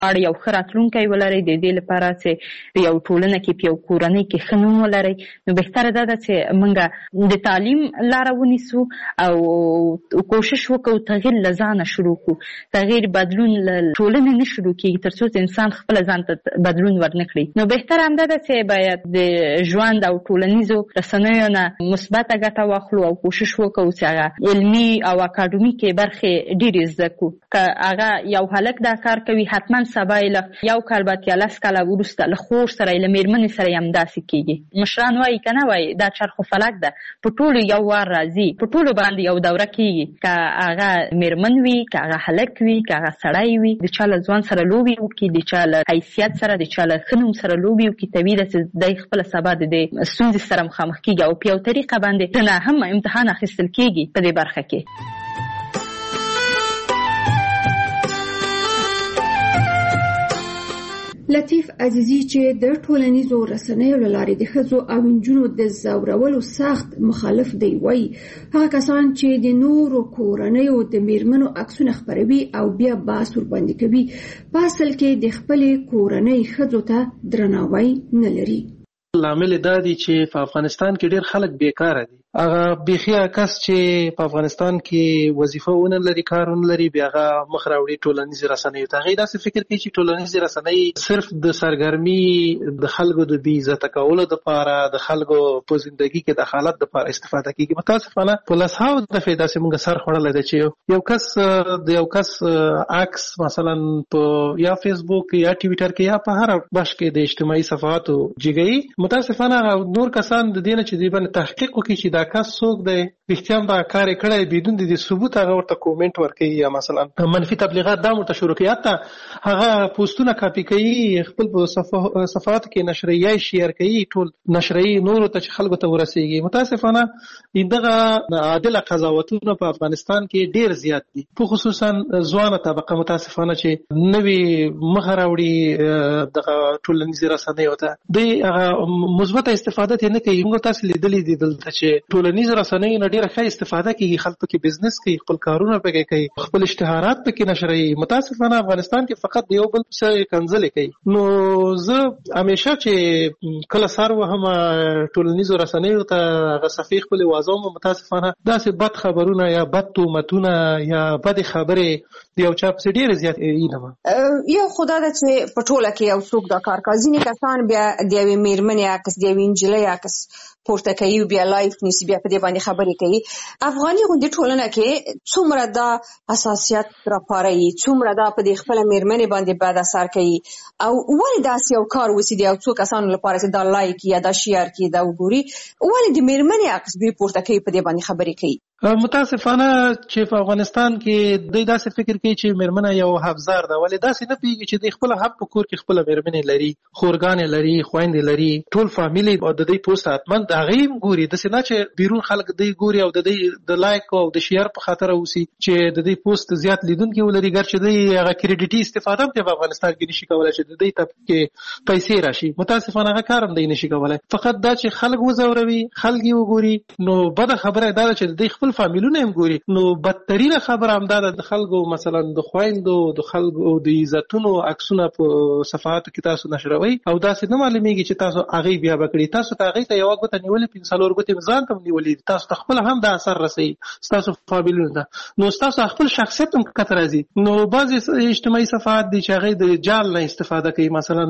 اړ یو ښه راتلونکی ولرئ، د دې لپاره چې یو ټولنه کې په یو کورنۍ کې ښه نوم ولرئ، نو بهتره ده چې موږ د تعلیم لاره ونیسو او کوشش وکړو تغییر له ځانه شروع کړو. تغییر بدلون له ټولنې نه شروع کېږي تر څو چې انسان خپله ځان ته بدلون ورنه کړي. نو بهتره همدا ده چې باید د ژوند او ټولنیزو رسنیو نه مثبته ګټه واخلو او کوشش وکړو چې هغه علمي او اکاډمیکې برخې ډېرې زده کړو. که هغه یو هلک دا کار کوي، حتما سبا یې یو کال بعد یا 10 کاله وروسته له خور سره له مېرمنې سره یې همداسې کېږي. مشران وایي که نه وایي دا چرخ و فلک ده، په ټولو یو وار راځي، په ټولو باندې یو دوره کېږي. که هغه مېرمن وي، که هغه هلک وي، که هغه سړی وي، د چا له ځوان سره لوبې وکړي، د چا له حیثیت سره، د چا له ښه نوم سره لوبې وکړي، طبیعي ده چې دی خپله سبا د دې ستونزې سره مخامخ کېږي او په یو طریقه باندې ته نه هم امتحان اخیستل کېږي په دې برخه کې. لطیف عزیزی چې د ټولنیزو رسنیو له لارې د ښځو او نجونو د ځورولو سخت مخالف دی، وایي هغه کسان چې د نورو کورنیو د مېرمنو عکسونه خپروي او بیا بحث ورباندې کوي په اصل کې د خپلې کورنۍ ښځو ته درناوی نه لري. لامل دا دی چې په افغانستان کې ډېر خلک بیکاره دي. هغه بیخي کس چې په افغانستان کې وظیفه ونه لري، کار ونه لري، بیا هغه مخ راوړي ټولنیزې رسنیو ته. هغوی داسې فکر کوي چې ټولنیزې رسنۍ صرف د سرګرمي د خلکو د بې عزته کولو دپاره، د خلکو په زندګي کې د حالت دپاره استفاده کېږي. متاسفانه په لسهاوو دفعې داسې موږ سر خوړلی ده چې یو کس د یو کس عکس مثلا په یا فیسبوک یا ټویټر کې یا په هر بخش کې د اجتماعي صفحاتو جګوي. متاسفانه نور کسان د دې نه چې دوی باندې تحقیق وکړي چې دا کس څوک دی، رښتیا هم دا کار یې کړی بدون د ثبوت، هغه ورته کومنټ ورکوي یا مثلا منفي تبلیغات دا ورته شروع کوي، حتی هغه پوسټونه کاپي کوي، خپل په صفحاتو کې نشروي یا شیر کوي، ټول نشروي نورو ته چې خلکو ته ورسېږي. متاسفانه دغه عادله قضاوتونه په افغانستان کې ډېر زیات دي، په خصوصا ځوانه طبقه متاسفانه چې نوې مخه راوړي دغه ټولنیزې رسنیو ته، دوی هغه مثبته استفاده یې نه کوي. موږ تاسو لیدلي دي دلته چې ټولنیزې رسنیو نه ډېره ښه استفاده کېږي، خلک پکې بزنس کوي، خپل کارونه پکې کوي، خپل اشتهارات پکې نشروي. متاسفانه افغانستان کې فقط یو بل څه کنځلې کوي. نو زه همیشه چې کله سر وهم ټولنیزو رسنیو ته هغه صفحې خپلې وازوم، متاسفانه داسې بد خبرونه یا بد تهمتونه یا بدې خبرې د یو چا پسې ډېرې زیات وینم. یو خو دا ده چې په ټوله کې یو څوک دا کار کوي. ځینې کسان بیا د یوې مېرمنې عکس، د یوې نجلۍ عکس پورته کوي، بیا لایف نیسي، بیا په دې باندې خبرې کوي. افغاني غوندې ټولنه کې څومره دا حساسیت راپاروي، څومره دا په دې خپله مېرمنې باندې بد اثر کوي، او ولې داسې یو کار وسي د یو څو کسانو لپاره چې دا لایک یا دا شیر کړي، دا وګوري، ولې د مېرمنې عکس دوی پورته کوي، په دې باندې خبرې کوي. متاسفانه چې په افغانستان کې دوی داسې فکر کوي چې مېرمنه یو افزار ده، ولې داسې نه پوهېږي چې دوی خپله هم په کور کې خپله مېرمنې لري، خورګانې لري، خویندې لري، ټول فامیل او د دوی پوسټ حتما د هغې هم ګوري. داسې نه چې بیرون خلک دوی ګوري او د دوی د لایک او د شیر په خاطر اوسي چې د دوی پوسټ زیات لیدونکي ولري، ګرچې دوی هغه کریډیټي استفاده هم په افغانستان کې نشي کولی چې د دوی ته کې پیسې راشي. متاسفانه هغه کار هم دوی نشي کولی. فقط دا چې خلک وځوروي، خلک یې وګوري، نو بده خبره دا ده چې دوی خپل فامیلونه هم ګوري. نو بدترینه خبره همدا ده د خلکو مثلا د خویندو د خلکو د عزتونو عکسونه په صفحاتو کې تاسو نشروي او داسې نه معلومیږي چې تاسو هغې بیا به کړي. تاسو ته هغې ته یوه ګوته نیولې، 5 ګوتې ځان ته نیولې، تاسو ته خپل هم دا اثر رسوي ستاسو فامیلونو ته، نو ستاسو خپل شخصیت هم کته راځي. نو بعضې اجتماعي صفحات دي چې هغې د جال نه استفاده کوي، مثلا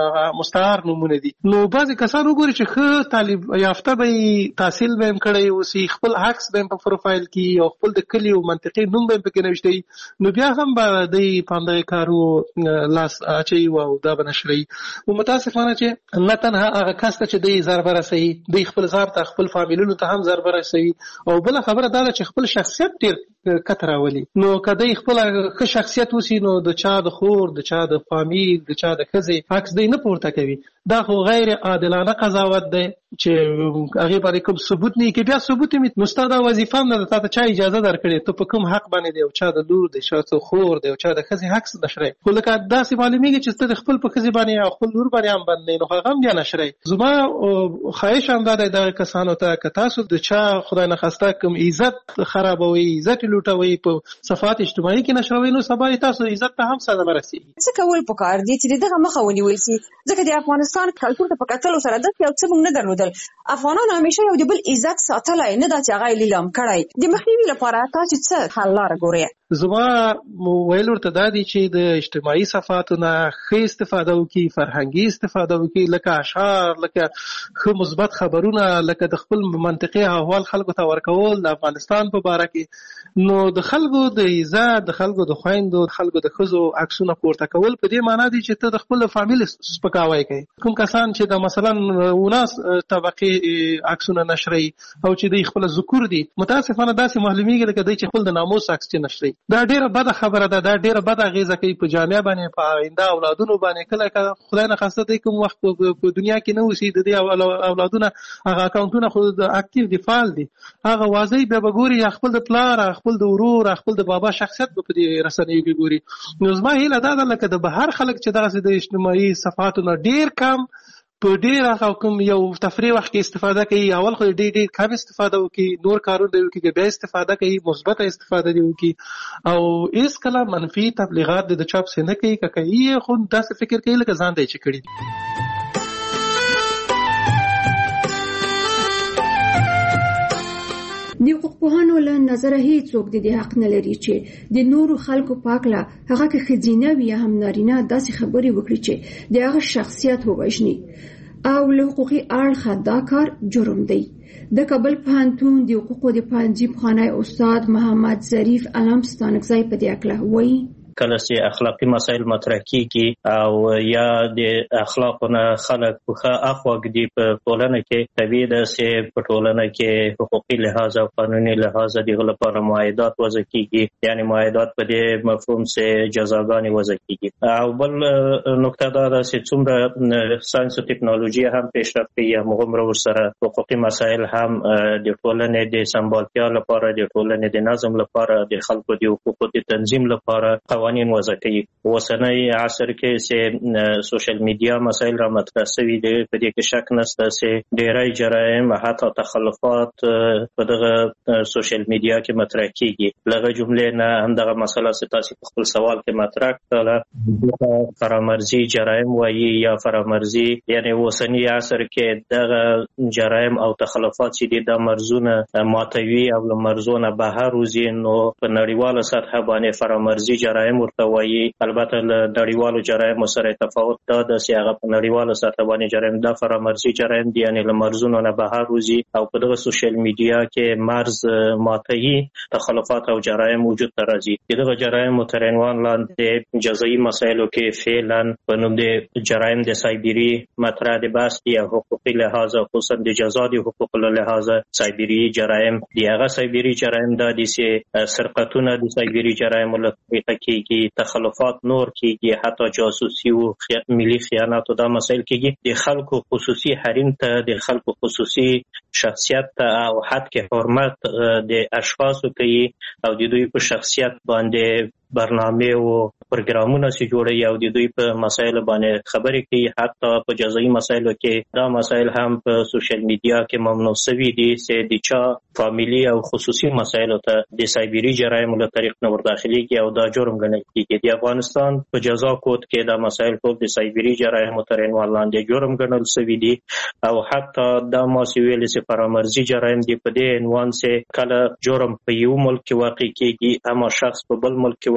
مستعار نومونه دي. نو بعضې کسان وګوري چې ښه تعلیم یافته به تحصیل به هم کړی اوسي، خپل عکس به هم په پروفایل کې او خپل د کلي او منطقې نوم به هم پکې نوشته، نو بیا هم به دوی په همدغې کارو لاس اچوي او دا به نشروي. نو متاسفانه چې نه تنها هغه کس ته چې دوی ضربه رسوي، دوی خپل ځان ته خپل فامیلونو ته هم ضربه رسوي، او بله خبره دا ده چې خپل شخصیت ډېر کته راولي. نو که دوی خپل ښه شخصیت وسي، نو د چا د خور، د چا د فامیل، د چا د ښځې عکس دوی نه پورته کوي. دا خو غیر عادلانه قضاوت دی چې هغې باندې کوم ثبوت نه کې. بیا ثبوت یې نو ستا دا وظیفه هم نه ده، تا ته چا اجازه درکړې، ته په کوم حق باندې د یو چا د لور، د چا د خور، د یو چا د ښځې عکس نشرئ. خو لکه داسې معلومېږي چې ته د خپل په ښځې باندې او خپل لور باندې هم بند نه، نو هغه هم بیا نشرئ. زما خواهش هم دا دی دغه کسانو ته، که تاسو د چا خدای نخواسته کوم عزت خرابوئ، عزت یې لوټوي په صفات اجتماعي کې نشروي نو سبا تاسو عزت ته هم صدمه رسیږي. څه کول پکار دي چې دغه مخه ونیول شي ځکه د افغانستان کلتور ته په کتلو سره د یو څه موږ نه درلودل. افغانان همیشه یو د بل عزت ساتلای نه دا چې هغه لیلام کړای. د مخنیوي لپاره تاسو څه حل لاره ګورئ؟ زما ویل ورته دا دي چې د اجتماعي صفاتونه ښه استفاده وکړي، فرهنګي استفاده وکړي، لکه اشعار، لکه ښه مثبت خبرونه، لکه د خپل منطقي احوال خلکو ته ورکول د افغانستان په باره کې. نو د خلکو د عزت، د خلکو د خویندو، د خلکو د ښځو عکسونه پورته کول په دې معنا دي چې ته د خپل فامیل سپکاوی کوي. کوم کسان چې د مثلا وناس طبقې عکسونه نشري او چې د خپل ذکر دي، متاسفانه داسې معلومیږي لکه دوی چې خپل د ناموس عکس چې نشري. دا ډیره بده خبره ده، دا ډیره بده اغیزه کوي په جامعه باندې، په آینده اولادونو باندې. کله خدای نه خواسته دی کوم وخت په دنیا کې نه اوسي د دې اولادونه هغه اکاونټونه خو د اکټیو دی فعال دي، هغه واځي به ګوري خپل د پلار، خپل د ورور، خپل د بابا شخصیت په دې رسنیو کې ګوري. نو زما هیله دا ده لکه د بهر خلک چې دغه د اجتماعي صفاتونو ډیر کم په ډیر هغه کوم یو تفریح وخت کې استفاده کوي، اول خو ډیر کم استفاده وکړي، نور کارونه وکړي، بیا استفاده کوي، مثبت استفاده وکړي او هیڅ کله منفي تبلیغات د چاپ څخه نه کوي. کوي خو داسې فکر کوي لکه ځان دی چې کړی. د حقوقپوهانو له نظره هیڅوک د دې حق نه لري چې د نورو خلکو پاکله هغه که ښځینه وي یا هم نارینه داسې خبرې وکړي چې د هغه شخصیت ووژني او له حقوقي اړخه دا کار جرم دی. د کابل پوهنتون د حقوقو د پوهنځي پخوانی استاد محمد ظریف علم ستانکزی په دې اړه وایي. کله چې اخلاقی مسایل مطرح کیږي او یا د اخلاقونه خلک په اخواګ دي په ټولنه کې، طبیعي ده چې په ټولنه کې حقوقي لحاظ او قانوني لحاظ دغه لپاره معاهدات وضع کیږي، یعنی معاهدات په دې مفهوم چې جزاګانې وضع کیږي. او بل نکته دا ده چې څومره ساينس او ټکنالوژي هم پیشرفت کوي، هغومره ورسره حقوقي مسایل هم د ټولنې د سمبالتیا لپاره، د ټولنې د نظم لپاره، د خلکو د حقوقو د تنظیم لپاره قوانین وضع کوي. اوسنی عصر کې چې سوشل میډیا مسایل را مطرح شوي دي، په دې کې شک نشته چې ډېری جرایم حتی تخلفات په دغه سوشل میډیا کې مطرح کیږي. لغه جملې نه همدغه مسله چې تاسو په خپل سوال کې مطرح کړله فرامرزي جرایم وایي یا فرامرزي، یعنی اوسنی عصر کې دغه جرایم او تخلفات چې دي د مرزونه ماتوي او له مرزونه بهر وځي، نو په نړیواله سطح باندې فرامرزي جرایم ورته وایي. البته له نړیوالو جرایمو سره تفاوت دا ده چې هغه په نړیواله سطح باندې جرایم دا فرامرزي جرایم دي، یعنی له مرزونو نه بهر وځي او په دغه سوشل میډیا کې مرز ماتوي، تخلفات او جرایم وجود ته راځي. دغه جرایم تر عنوان لاندې جزایي مسایلو کې فعلا په نوم د جرایم د سایبری مطرح د بحث دي او حقوقي لحاظ خصوصا د جزا د حقوقو له لحاظ سایبری جرایم دي. هغه سایبری جرایم دا دي چې سرقتونه د سایبری جرایم له طریقه کېږي، تخلفات نور کېږي، حتی جاسوسي او ملي خیانت او دا مسایل کېږي. د خلکو خصوصي حریم ته، د خلکو خصوصي شخصیت ته او حد کې حرمت د اشخاصو کوي او د دوی په شخصیت باندې برنامه او پروګرامونه سي جوړي او د دوی په مسایل باندې خبرې کوي. حتی په جزایي مسایلو کې دا مسایل هم په سوشل میډیا کې ممنوع شوي دي چې د چا فامیلی او خصوصي مسایلو ته د سایبری جرایم له طریق نه ورداخليږي او دا جرم ګڼل کېږي. د افغانستان په جزا کود کې دا مسایل ټول د سایبری جرایم تر عنوان لاندې جرم ګڼل شوي دي او حتی دا ماسي ویل چې فرامرزي جرایم دي په دې عنوان چې کله جرم په یو ملک کې واقع کېږي اما شخص په بل ملک کې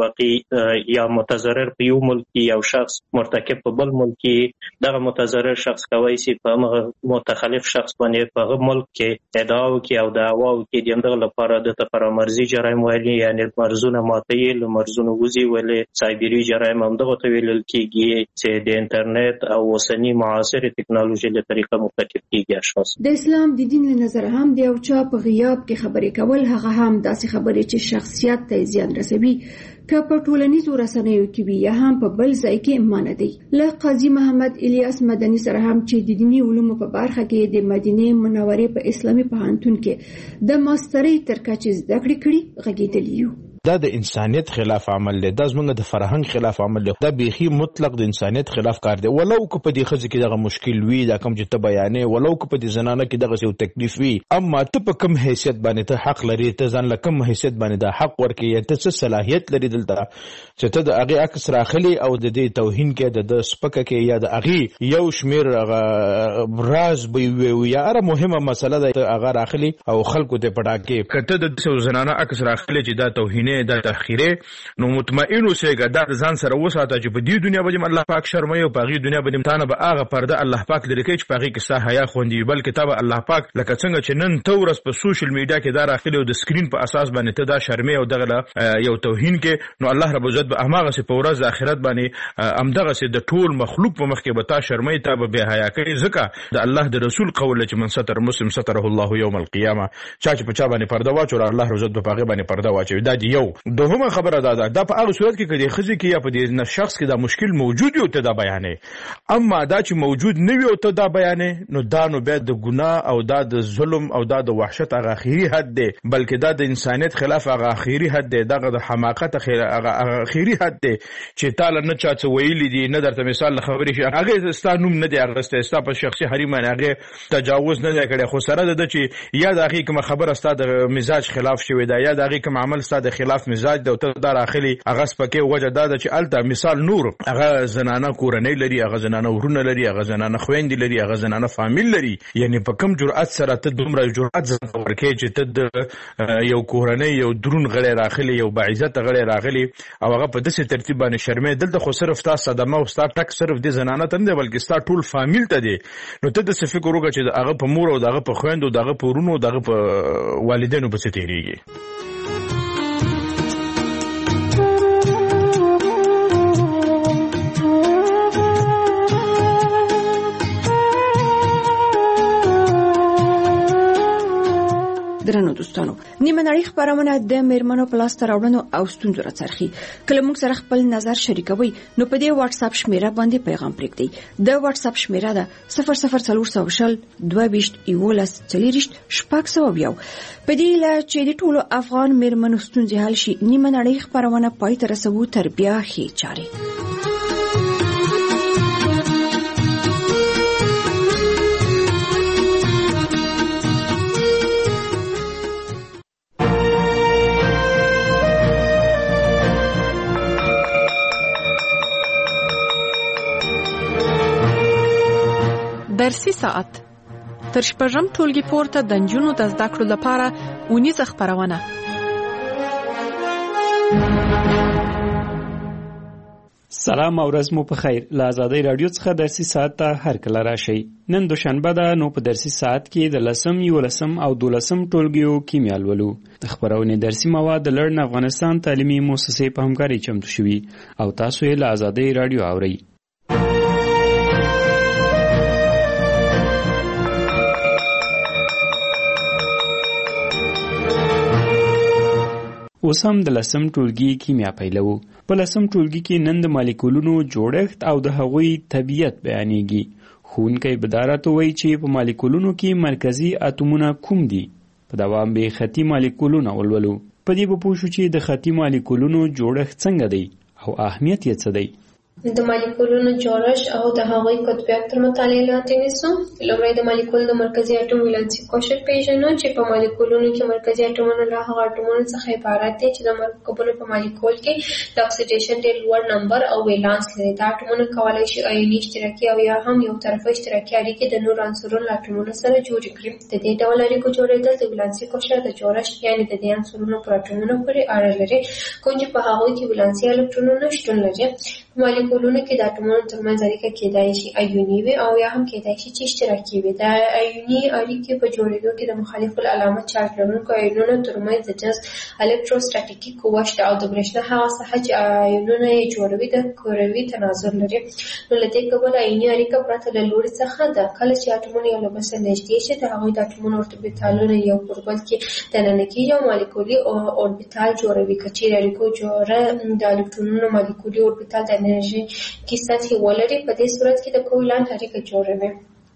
یا متضرر په یو ملک کې یو شخص مرتکب په بل ملک کې، دغه متضرر شخص کوي چې په هغه متخلف شخص باندې په هغه ملک کې ادعا وکړي او دعوا وکړي. دغه لپاره د فرامرزي جرایم ویلي، یعنی مرزونه ماتوي، له مرزونو وځي. ولې سایبری جرایم هم دغه ته ویل کېږي چې د انټرنیټ او اوسنی معاصر ټکنالوژي له طریقه مرتکب کېږي اشخاص. د اسلام د دین له نظر هم د یو چا په غیاب کې خبرې کول هغه هم داسې خبرې چې شخصیت ته زیان رسوي که په ټولنیزو رسنیو کې وي یا هم په بل ځای کې مانع دی. له قاضي محمد الیاس مدني سره هم چې د دیني علومو په برخه کې د مدینه منورې په اسلامي پوهنتون کې د ماسترۍ تر کچې زده کړې کړې غږېدلی یو. دا د انسانیت خلاف عمل دی، دا زمونږ د فرهنګ خلاف عمل دی، دا بیخي مطلق د انسانیت خلاف کار دی. ولو که په دې ښځې کې دغه مشکل وي، دا کوم چې ته بیانې، ولو که په دې زنانه کې دغه یو تکلیف وي، اما ته په کوم حیثیت باندې ته حق لري، ته ځان له کوم حیثیت باندې دا حق ورکړې، ته څه صلاحیت لري دلته چې ته د هغې عکس راخلي او د دې توهین کې د سپکه کې یا د هغې یو شمېر راز به وي یا هره مهمه مسله ده هغه راخلي او خلکو ته پټاکې. که ته د داسې زنانه عکس راخلي چې دا توهینې دا تحقیرې، نو مطمئن اوسېږه دا د ځان سره وساته چې په دې دنیا به الله پاک شرموي او په هغې دنیا به تا نه به هغه پرده الله پاک لرې کوي چې په هغې کې ستا حیا خوندي وي. بلکې تا به الله پاک لکه څنګه چې نن ته ورځ په سوشل میډیا کې دا راخلي او د سکرین په اساس باندې ته دا شرمې او دغه یو توهین کې، نو الله رب العزت به هماغسې په ورځ د آخرت باندې همدغسې د ټول مخلوق په مخ کې به تا شرموي، تا به بې حیا کوي. ځکه د الله د رسول قول چې من ستر مسلم ستره الله یوم القیامه، چا چې په چا باندې پرده واچوله الله رب العزت به په هغې باندې پرده واچوي. دا د یو دوهمه خبره دا په هغه صورت کې که د ښځې کې یا په دې شخص کې دا مشکل موجود وي او ته دا بیانې. اما دا چې موجود نه وي او ته دا بیانې، نو دا نو بیا د ګناه او دا د ظلم او دا د وحشت هغه اخري حد دی، بلکې دا د انسانیت خلاف هغه اخري حد دی، دغه د حماقت هغه اخري حد دی چې تا له نه چا څه ویلي دي، نه درته مثال له خبرې شي، هغې ستا نوم نه دی اخیستی، ستا په شخصي حریم باندې هغې تجاوز نه دی کړی، خو سره د ده چې یا د هغې کومه خبره ستا د مزاج خلاف شوې ده یا د هغې کوم عمل ستا د خلاف مزاج ده او ته دا راخلي، هغه سپکې وجه دا ده چې هلته مثال نور هغه زنانه کورنۍ لري، هغه زنانه ورونه لري، هغه زنانه خویندې لري، هغه زنانه فامیل لري. یعنې په کوم جرأت سره ته دومره جرأت ځان ته ورکوې چې ته د یو کورنۍ یو دروند غړی راغلی، یو باعزته غړی راغلی او هغه په داسې ترتیب باندې شرمې. دلته خو صرف ستا صدمه او ستا ټک صرف دې زنانه ته نه دی بلکې ستا ټول فامیل ته دی. نو ته داسې فکر وکړه چې د هغه په مور او د هغه په خویندو، د هغه په ورونو او د هغه په والدینو پسې تېرېږي. درنو دوستانو، نیمه نړۍ خپرونه د میرمنو په لاسته راوړنو او ستونزو راڅرخي. کله موږ سره خپل نظر شریکوي نو په دې واتس اپ شمیره باندې پیغام پرېږدئ. د واتس اپ شمیره ده 00420 22 11 40 600. په دې لا چې د ټولو افغان میرمنو ستونزې حل شي، نیمه نړۍ خپرونه پای ته رسوو تر بیا ښې چارې. درسي ساعت تر شپږم ټولګي پورته د نجونو د زده کړو لپاره اونیزه خپرونه. سلام او ورځ مو په خیر. له آزادۍ رادیو څخه درسي ساعت ته هر کله راشئ. نن دوشنبه ده، نو په درسي ساعت کې د 10 11 او 12 ټولګیو کیمیا لولو. د خپرونې درسي مواد د لړن افغانستان تعلیمي مؤسسې په همکارۍ چمتو شوي او تاسو یې له آزادۍ رادیو اورئ. اوس هم د 10 ټولګي کیمیا پیلو. په 10 ټولګي کې نن د مالیکولونو جوړښت او د هغوی طبیعت بیانېږي. ښوونکی به دا راته وایي چې په مالیکولونو کې مرکزي اتومونه کوم دي. په دوام به خطي مالیکولونه ولولو. په دې به پوه شو چې د خطي مالیکولونو جوړښت څنګه دی او اهمیت یې څه دی. د مالیکولونو جوړښت او د هغوی قطبیت تر مطالعې لاندې نیسو. لومړی د مالیکول د مرکزي اټوم ولانسي کوشش پیژنو چې په مالیکولونو کې مرکزي اټومونه له هغه اټومونو څخه عبارت دي چې د مرکبونو په مالیکول کې د اکسیډیشن ډېر لوړ نمبر او ولانس لري. دا اټومونه کولی شي آیوني اشتراکي او یا هم یو طرفه اشتراکي اړیکې د نورو عنصرونو له اټومونو سره جوړې کړي. د دې ډول اړیکو جوړېدل د ولانسي کوشش د جوړښت یعنې د دې عنصرونو پر اټومونو پورې اړه لري، کوم چې په هغوی کې ولانسي الکترونونه شتون لري. مالیکولونو کې د اټومونو ترمنځ اړیکه کېدای شي آیوني وي او یا هم کېدای شي چې اشتراکي وي. د آیوني اړیکې په جوړېدو کې د مخالف العلامه چارج لرونکو آیونونو ترمنځ د جذب الکتروستاتیکي قوه شته او د برېښنا هغه ساحه چې آیونونه یې جوړوي د کروي تناظر لري. نو له دې کبله آیوني اړیکه پرته له لوري څخه ده. کله چې اټومونه یو له بل سره نږدې شي د هغوی د اټومونو اوربیتالونه یو پر بل کې دننه کېږي او مالیکولي اوربیتال جوړوي. که چیرې اړیکو جوړه د الکترونونو مالیکولي اوربیتال د انرژي کې سطحې ولري، په دې صورت کې د کوولانت اړیکه جوړوي.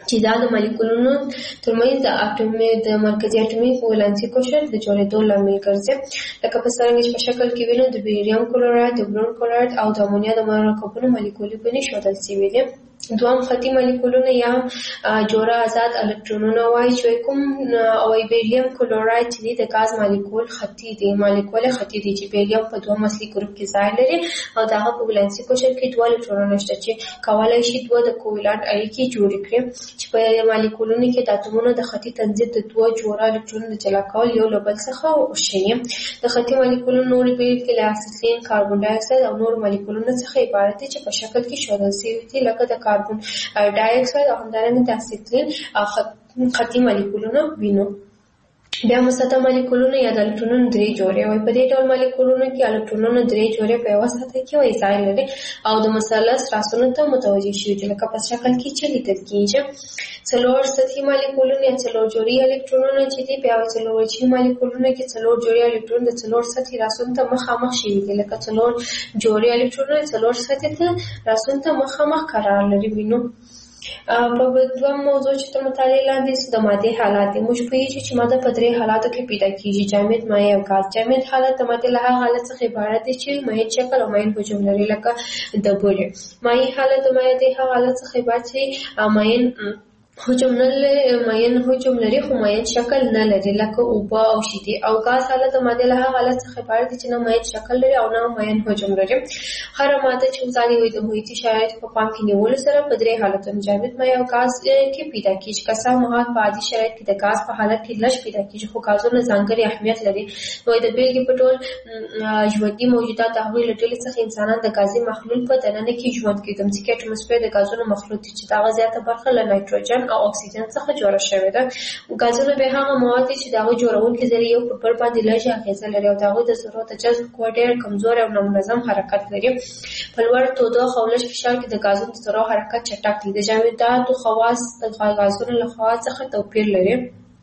چې دا د مالیکولونو ترمنځ د مرکزي اټومي ولانسي کوشش د جوړېدو لامل ګرځي. لکه په څرنګه چې په شکل کې وینو د بیریم کلوراید، د برون کلوراید او د امونیا د مرکبونو مالیکولي بڼې ښودل شوي دي. دوام خطي مالیکولونه یا هم جوړه آزاد الکترونونه وایي چې کوم او بیریم کلوراید چې د غاز مالیکول خطي دی، مالیکول خطي دی چې بیریم په دوه اصلي ګروپ کې ځای لري او دغه په ولانسي کوشش کې دوه الکترونونه شته چې کولای شي دوه د کوولانت اړیکې جوړې کړي چې په مالیکولونو کې د اتومونو د خطي تنظیم د دوه جوړه الکترونونو جلا کول یو له بل څخه وشي. د خطي مالیکولونو نورې بیلګې له اکسیجن، کاربن ډای اکساید او نور مالیکولونو څخه عبارت دي چې په شکل کې ښودل شوي دي، لکه د کاربن ډای اکساید او همدارنګه د اکسیجن خطي مالیکولونه وینو. بیا مسطح مالیکولونه یا د الکترونونو درې جوړې وي. په دې ډول مالیکولونو کې الکترونونه درې جوړې په یوه سطح کې وي ځای لري او د مثلث راسونو ته متوجه شوي دي، لکه په شکل کې چې لیدل کېږي. څلور سطحي مالیکولونه یا څلور جوړې الکترونونه چې دي په یوه څلور وجهي مالیکولونه کې څلور جوړې الکترون د څلور سطحي راسونو ته مخامخ شوي دي، لکه څلور جوړې الکترونونه څلور سطحي راسونو ته مخامخ قرار لري. وینو په دویم موضوع چې تر مطالعې لاندې د مادې حالات دي. موږ پوهېږو چې ماده په درې حالاتو کې پیدا کېږي: جامد، مایع او ګاز. جامد حالت د مادې له هغه حالت څخه عبارت دی چې مایع شکل او مایع حجم لري، لکه د بورې. مایع حالت د مایع د هغه حالت څخه عبارت چې مایع حجم لري خو مایع شکل نه لري، لکه اوبه او شیدې. او ګاز حالت د مادې له هغه حالت څخه عبارت دی چې نه مایع شکل لري او نه مایع حجم لري. هره ماده چې ځانې وي د محیطي شرایطو په پام کې نیولو سره په درې حالتونو جامد، مایع او ګاز کې پیدا کېږي. که څه هم په عادي شرایط کې د ګاز په حالت کې لږ پیدا کېږي، خو ګازونه ځانګړی اهمیت لري. نو د بیلګې په ټول ژوندي موجودات د هغوی له ډلې څخه انسانان د ګازي مخلوط په دننه کې ژوند کوي. د ځمکې اټموسفیر د ګازونو مخلوط دی چې د هغه زیاته برخه له نایتروجن او اکسیجن څخه جوړه شوې ده. ګازونه به هغه مواد دي چې د هغوی جوړونکي ذرې یو پر بل باندې لږه اغېزه لري او د هغوی د ذرو د جذب قوه ډېر کمزوری او نامنظم حرکت لري. په لوړ تودوخه او لږ فشار کې د ګازونو د ذرو حرکت چټک وي. د جامداتو خواص د ګازونو له خواص څخه توپیر لري.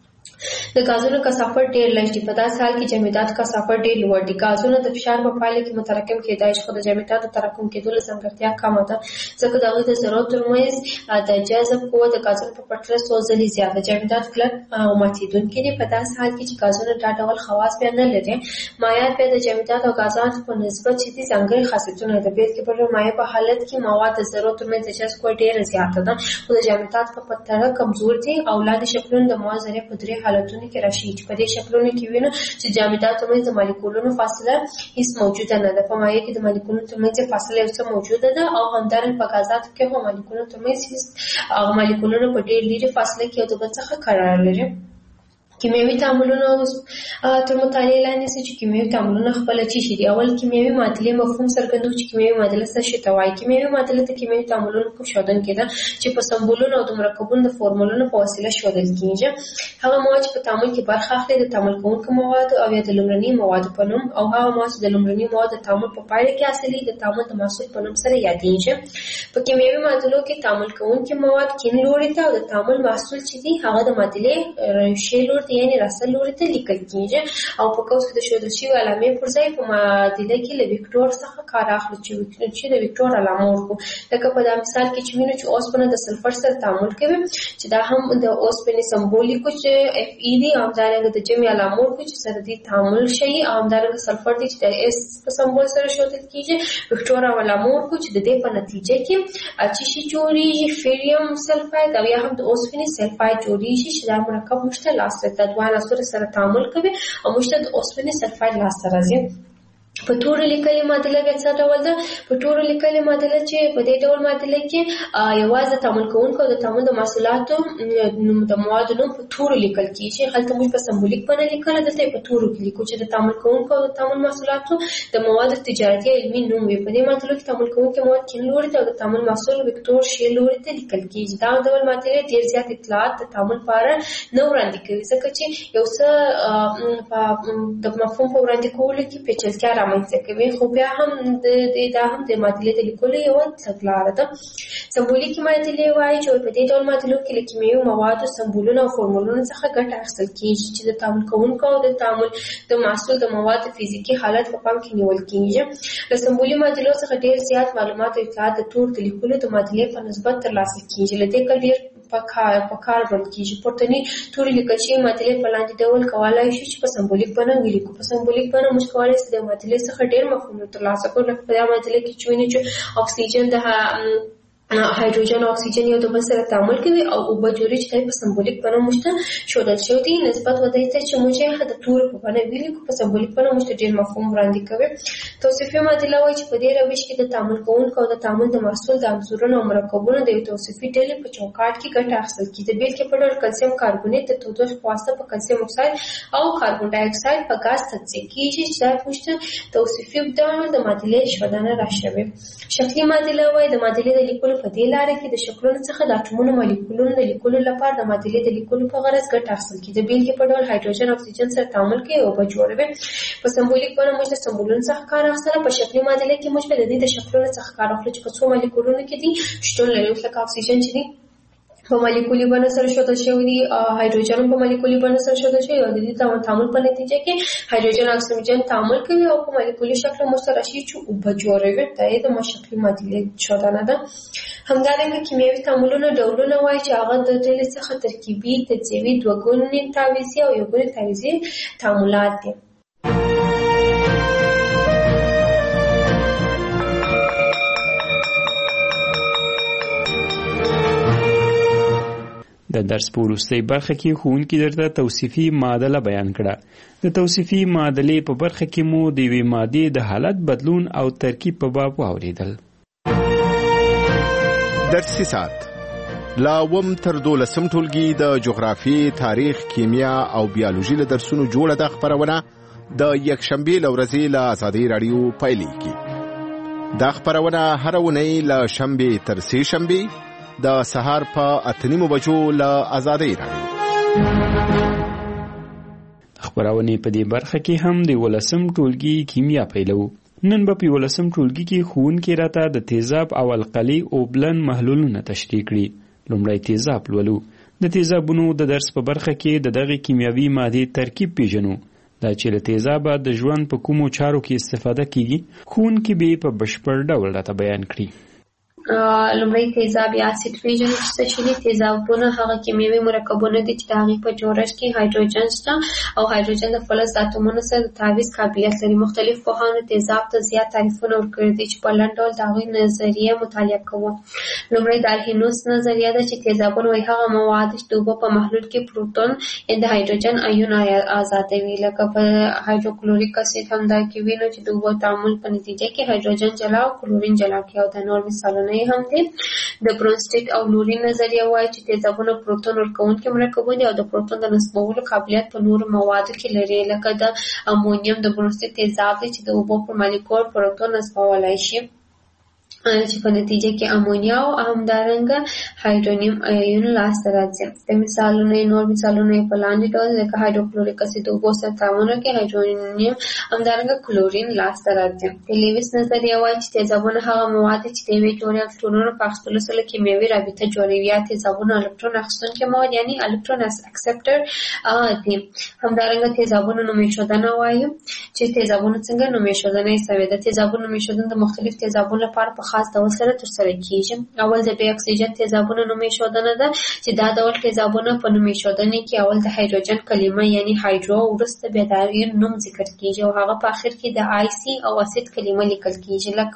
د ګازونو کثافت ډېر لږ دی. په داسې حال کې جامداتو کثافت ډېر لوړ دی. ګازونه د فشار په پایله کې متراکم کېدای شي، خو د جامداتو تراکم کېدو له ځانګړتیا کمه ده، ځکه د هغوی د ذرو ترمنځ د جذب قوه د ګازونو په پرتله څو ځلې زیاته. جامدات کلک او ماتېدونکي دي. په داسې حال کې چې ګازونه دا ډول خواص بیا نه لري. مایعات بیا د جامداتو او ګازاتو په نسبت چې دي ځانګړي خاصیتونه لري. د بیلګې په ډول مایع په حالت کې مواد د ذرو ترمنځ د جذب قوه ډېره زیاته ده، خو د جامداتو په پرتله کمزور دي. او لاندې شکلونه د مواد ذرې په درې حالتونو کې راشي چې په دې شکلونو کې وینو چې جامداتو ترمنځ د مالیکولونو فاصله هیڅ موجوده نه ده. په مایع کې د مالیکولونو ترمنځ فاصله یو څه موجوده ده او همدارنګه په ګازاتو کې هم مالیکولونو ترمنځ هغه مالیکولونه په ډېر لرې فاصله کې یو د بل څخه قرار لري. کیمیاوي تعاملونه تر مطالعې لاندې چې کیمیاوي تعاملونه خپل چی شي دي. اول کیمیاوي معادلې مفهوم څرګندوي چې کیمیاوي معادله څه شي ته وایي. کیمیاوي معادله د کیمیاوي تعاملونو کوم ښودونکی ده چې په سمبولونو او د مرکبونو د فورمولونو په وسیله ښودل کېږي. هغه مواد چې په تعامل کې برخه اخلي د تعامل کوونکو موادو او یا د لومړني موادو په نوم، او هغه مواد چې د لومړني موادو د تعامل په پایله کې حاصلې د تعامل د محصول په نوم سره یادېږي. په کیمیاوي معادلو کې تعامل کوونکي مواد کیڼ لوري ته او د تعامل محصول چې دی هغه د معادلې ښي لوري ته یعنې راسته لوري ته لیکل کېږي. او په قوس کې د ښودل شوي علامې پر ځای په معادله کې له وکتور څخه کار اخلو چې د وکتور علامه ورکړو. لکه په دا مثال کې چې وینو چې اوسپنه د سلفر سره تعامل کوي چې دا هم د اوسپنې سمبولیکو چې اف ای دی، او همدارنګه د جمع علامه ورکړو چې سره دې تعامل شي، او همدارنګه سلفر دی چې د اس په سمبول سره ښودل کېږي. وکتور علامه ورکړو چې د دې په نتیجه کې چې شي جوړیږي فیریم سلفاید او یا هم د اوسپنې سلفاید جوړیږي چې دا مرکب موږ ته لاسته د دوه عناصرو سره تعامل کوي او موږ ته د اوسپنې سلفاید لاسته راځي. په تورو لیکلې معادله بیا څه ډول ده؟ په تورو لیکلې معادله چې په دې ډول معادله کې یوازې تعامل کوونکو او د تعامل د محصولاتو د موادو نوم په تورو لیکل کېږي. هلته موږ په سمبولیک بڼه لیکله، دلته په تورو کې لیکو چې د تعامل کوونکو او د تعامل محصولاتو د موادو تجارتي علمي نوم وي. په دې معادلو کې تعامل کوونکي مواد کیڼ لوري ته او د تعامل محصول وکتور ښي لوري ته لیکل کېږي. دا ډول معادلې ډېر زیات اطلاعات د تعامل په اړه نه وړاندې کوي، ځکه چې یو څه د مفهوم په وړاندې کولو کې پیچلتیا رامنځته کوي. خو بیا هم دا هم د معادلې د لیکلو یوه تګلاره ده. سمبولیکي معادلې وایي چې په دې ډول معادلو کې له کیمیاوي موادو سمبولونو او فورمولونو څخه ګټه اخیستل کېږي چې د تعامل کوونکو او د تعامل د محصول د موادو فزیکي حالت په پام کې نیول کېږي. له سمبولي معادلو څخه ډېر زیات معلومات او اطلاعات د تور د لیکلو د معادلې په نسبت ترلاسه کېږي. له دې ډېر په کار وړل کیږي. پورتني توري لیکل شوي معادلې په لاندې ډول کولای شو چې په سمبولیک بڼه ولیکو. په سمبولیک بڼه موږ کولای شو د معادلې څخه ډېر مفهومونه ترلاسه کړو. لکه په دې معادلې کې چې وینو چې اکسیجن د هایدروجن او اکسیجن یو د بل سره تعامل کوي او اوبه جوړي چې په سمبولیک بڼه موږ ته ښودل شوی دی. نسبت ودی ته چې موږ یې د تورو په بڼه ولیکو په سمبولیک بڼه موږ ته ډېر مفهوم وړاندې کوي. توصیفي معادله وایي چې په دې روش کې د تعامل کوونکو او د تعامل د محصول د عنصرونو او مرکبونو د یو توصیفي ډلې په چوکاټ کې ګټه اخیستل کیږي. د بیلګې په ډول کلسیم کاربونیت د تودوخې په واسطه په کلسیم اکساید او کاربن ډای اکساید په غاز تجزیه کیږي چې دا موږ ته توصیفي ډول د معادلې ښودنه راښوي. شکلي معادله وایي د معادلې د لیکلو په دې لاره کې د شکلونو څخه د اټومونو مالیکولونو د لیکلو لپاره د معادلې د لیکلو په غرض ګټه اخیستل کیږي. د بیلګې په ډول هایدروجن او اکسیجن سره تعامل کوي او اوبه جوړوي. په سمبولیک بڼه موږ د سمبولونو څخه کار اخیستل. په شکلي معادله کې موږ د دې د شکلونو څخه کار اخلو چې په څو مالیکولونو کې دي شتون لري. لکه اکسیجن چې دی په مالیکولي بڼه سره ښودل شوی دی، هایدروجن په مالیکولي بڼه سره ښودل شوی او د دې تعامل په نتیجه کې هایدروجن او اکسیجن تعامل کوي او په مالیکولي شکل موږ ته راشي چې اوبه جوړوي. دا یې د شکلي معادلې ښودنه ده. همدارنګه کیمیاوي تعاملونو ډولونه وایي چې هغه د ډلې څخه ترکیبي، تجزیوي، دوهګوني تعویضي او یوګوني تعویضي تعاملات دي. د درس په وروستۍ برخه کې ښوونکي درته توصیفي معادله بیان کړه. د توصیفي معادلې په برخه کې مو د یوې مادې د حالت بدلون او ترکیب په باب واوریدل. درسي ساعت لا وم تر 12 ټولګي د جغرافي، تاریخ، کیمیا او بیولوژي له درسونو جوړه د خبرونه د یکشنبه لورځي له آزادۍ رادیو پایلیږي. دا خبرونه هر ونی له شنبه تر سه شنبه د سهار په 8:30 بجو له آزادۍ رادیو. خبرونه په دې برخه کې هم د 12 ټولګي کیمیا پیلو. نن په 12 ټولګي کې ښوونکي راته د تیزاب او القلي اوبلن محلولونه تشریح کړي. لومړی تیزاب لولو. د تیزابونو د درس په برخه کې د دغه کیمیاوي مادې ترکیب پیژنو. دا چې له تیزابه د ژوند په کومو چارو کې استفاده کیږي ښوونکي به په بشپړ ډول راته بیان کړي. لومړی تیزاب یا اسید پیژنو چې څه دي. تیزابونه هغه کیمیاوي مرکبونه دي چې د هغې په جوړښت کې هایدروجن شته او هایدروجن د فلز د اتومونو سره د تعویض قابلیت لري. مختلف پوهانو تیزاب ته زیات تعریفونه ورکړي دي چې په لنډ ډول د هغوی نظریه مطالعه کوو. لومړی د الهینوس نظریه ده چې تیزابونه وایي هغه مواد چې د اوبو په محلول کې پروتون یا د هایدروجن ایون آزادوي. لکه په هایدروکلوریک اسید همدا کې وینو چې د اوبو تعامل په نتیجه کې هایدروجن جلا او کلورین جلا کوي او د نور مثالونه هم دي. د برونسټیټ او لوري نظریه وایي چې تیزابونه پروتون ورکوونکي مرکبونه دي او د پروتون د نصبولو قابلیت په نورو موادو کې لري. لکه د امونیم د برونسټیټ تیزاب دی چې د اوبو پر مالیکول پروتون نصبولای شي چې په نتیجه کې امونیا او همدارنګه هایدرونیم ایون لاسته راځي. د نور مثالونه په لاندې ډول لکه هایدروکلوریک اسید اوبو سره تعامل کوي، هایدرونیم همدارنګه کلورین لاسته راځي. د لیویس نظریه وایي چې تیزابونه هغه مواد چې د یوې جوړې الکترونونو په اخیستلو سره کیمیاوي رابطه جوړوي. یا تیزابونه الکترون اخیستونکي مواد یعنی الکترون اکسپټر دي. همدارنګه تیزابونه نوم ایښودنه وایي چې تیزابونه څنګه نوم ایښودنه یې شوې ده. تیزابونه نوم ایښودنه د مختلف تیزابونو لپاره په خاص ډول سره ترسره کیږي. اول د بی اکسیجن تیزابونو نوم ایښودنه ده چې دا ډول تیزابونه په نوم ایښودنه کې اول د هایدروجن کلمه یعنی هایدرو وروسته بیا د ایون نوم ذکر کیږي او هغه په اخر کې د آی سی او اسید کلمه لیکل کیږي. لکه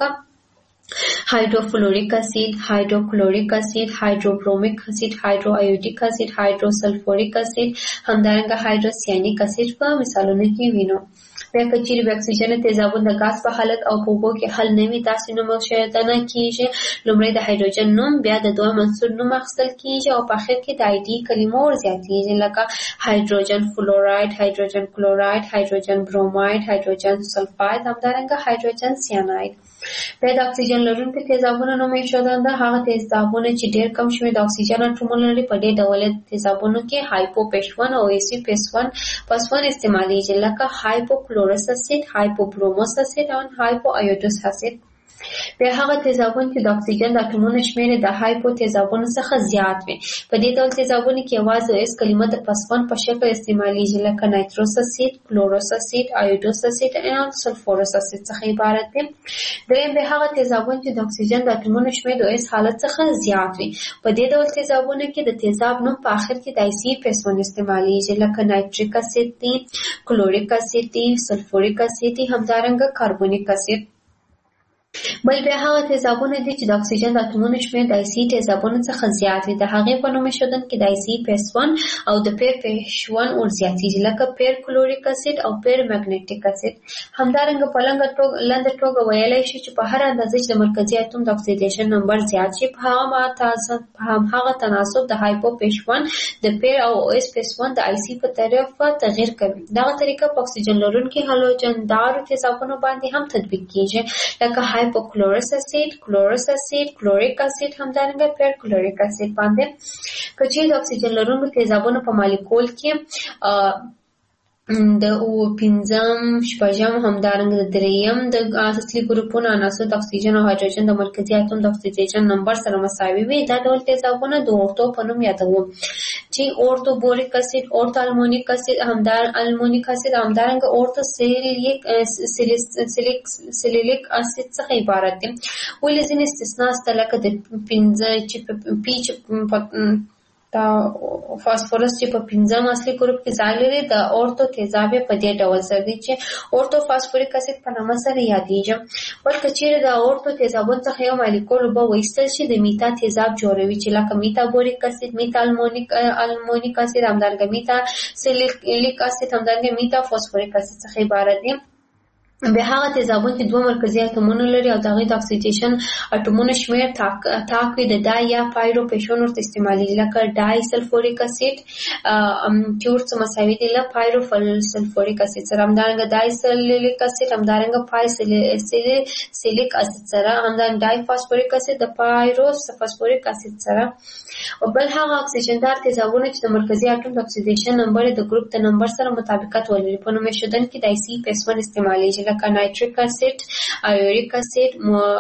هایدروفلوریک اسید، هایدروکلوریک اسید، هایدروبرومیک اسید، هایدرو ایودیک اسید، هایدروسلفوریک اسید، همدارنګه هایدروسیانیک اسید په مثالونو کې وینو. بیا که چیرې د اکسیجن تیزابونه د غاز په حالت او په اوبو کې حل نه وي داسې نوم ایښودنه کیږي. لومړی د هایدروجن نوم بیا د دویم عنصر نوم اخیستل کیږي او په اخر کې د آی ډي کلمه ورزیاتیږي. لکه هایدروجن فلوراید، هایدروجن کلوراید، هایدروجن بروماید، هایدروجن سلفاید، همدارنګه هایدروجن سیاناید. بیا د اکسیجن لرونکي تیزابونو نوم ایښودنه ده هغه تیزابونه چې ډېر کم شمېر د اکسیجن اټومونه لري. په دې ډول تیزابونو کې هایپوپیش1 او ایسی پس1 استعمالیږي. لکه هایپوکلورس اسید، هایپوبروموس اسید او هایپو ایودوس اسید. بیا هغه تیزابونه چې د اکسیجن د اټومونو شمېر د هایپو تیزابونو څخه زیات وي. په دې ډول تیزابونه کې یوازې اس کلمه د فسفون په شکل استعمالیږي لکه نایتروس اسید، کلوروس اسید، آیودوس اسید او سلفورس اسید څخه عبارت دي. دریم بیا هغه تیزابونه چې د اکسیجن د اټومونو شمېر د اس حالت څخه زیات وي. په دې ډول تیزابونه کې د تیزاب نوم په اخر کې د آیسي فسفون استعمالیږي لکه نایتریک اسید دی، کلوریک اسید دی، سلفوریک اسید دی، همدارنګه کاربونیک اسید. بل بیا هغه تیزابونه دي چې د اکسیجن د اټومونو شمېر د آیسي تیزابونو څخه زیات وي. د هغې په نوم ایښودنه کې د آیسي پیسون او د پیر پیشون ور زیاتېږي لکه پیر کلوریک اسید او پیر مګنیټیک اسید. همدارنګه په لنډه توګه ویلی شي چې په هر اندازه چې د مرکزي اتوم د اکسیدیشن نمبر زیات شي په هغه تناسب د هایپو پیشون د پیر او او اس پیسون د آیسي په طرف تغیر کوي. دغه طریقه په اکسیجن لرونکي هالوجندارو تیزابونو باندې هم تطبیق کیږي لکه هایپوکلورس اسید، کلوروس اسید، کلوریک اسید، همدارنګه پیر کلوریک اسید باندې. که چیرې د اکسیجن لرونکو تیزابونو په مالیکول کې د پنځم، شپږم، همدارنګه د دریم د اصلي ګروپونو عناصر د اکسیجن او هایدروجن د مرکزي اتوم د اکسیدیشن نمبر سره مساوي وي. دا ډول تیزابونه د اورتو په نوم یادوو چې اورتو بوریک اسید، اورتو المونیک اسید، المونیک اسید، همدارنګه اورتو سلیلیک اسید څخه عبارت دي. ولې ځینې استثنا شته لکه د پنځه چې پی چې دا فاسفورس چې په پنځم اصلي ګروپ کې ځای لري د اورتو تیزاب په دې ډول سره دي چې اورتو فاسفوریک اسید په نامه سره یادېږي. بلکې چیرې د اورتو تیزابونو څخه یو مالیکول اوبه وایستل شي د میتا تیزاب جوړوي چې لکه میتا بوریک اسید، میتا المونیک اسید، همدارنګه میتا سلیلیک اسید، همدارنګه میتا فاسفوریک اسید څخه عبارت دي. بیا هغه تیزابونه چې دوه مرکزي اتومونه لري او د هغې د اکسیدیشن اتومونو شمېر تاک وي د ډای یا پایرو پیشون ورته استعمالیږي لکه ډای سلفوریک اسید چې ورته مساوي دي له پایرو سلفوریک اسید سره، همدارنګه ډای سلیلیک اسید، همدارنګه پای سلیلیک اسید سره، همدارنګه ډای فاسفوریک اسید د پایرو فاسفوریک اسید سره. او بل هغه اکسیجندار تیزابونه چې د مرکزي اتوم د اکسیدیشن نمبر د ګروپ د نمبر سره مطابقت ولري په نوم ایښودنه کې د آیسي پیسون استعمالیږي لکه نایتریک اسید، ایوریک اسید،